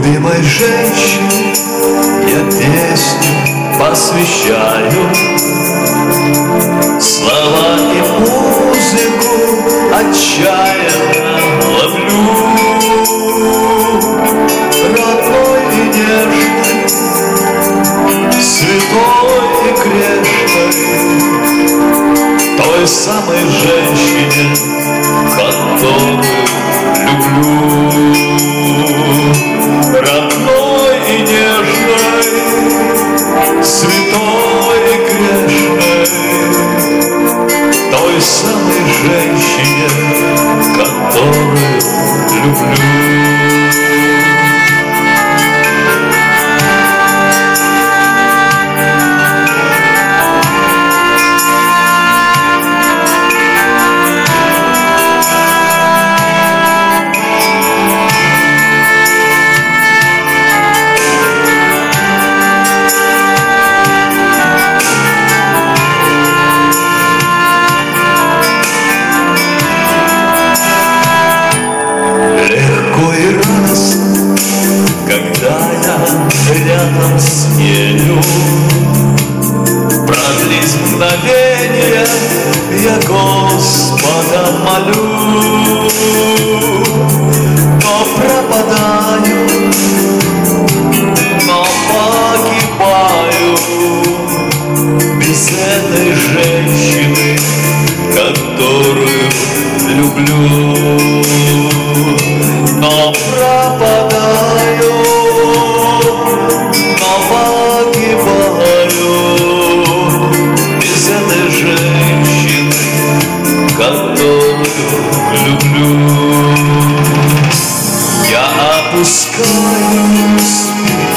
любимой женщине я песню посвящаю. Слова и музыку отчаянно ловлю. Родной и нежной, святой и грешной, той самой женщине, которую люблю. Родной и нежной, святой и грешной, той самой женщине, которую люблю. Когда я рядом с нею, продлить мгновенье я Господа молю. Но пропадаю, но погибаю без этой женщины, которую люблю. Но пропадаю, но погибаю без этой женщины, которую люблю. Я опускаюсь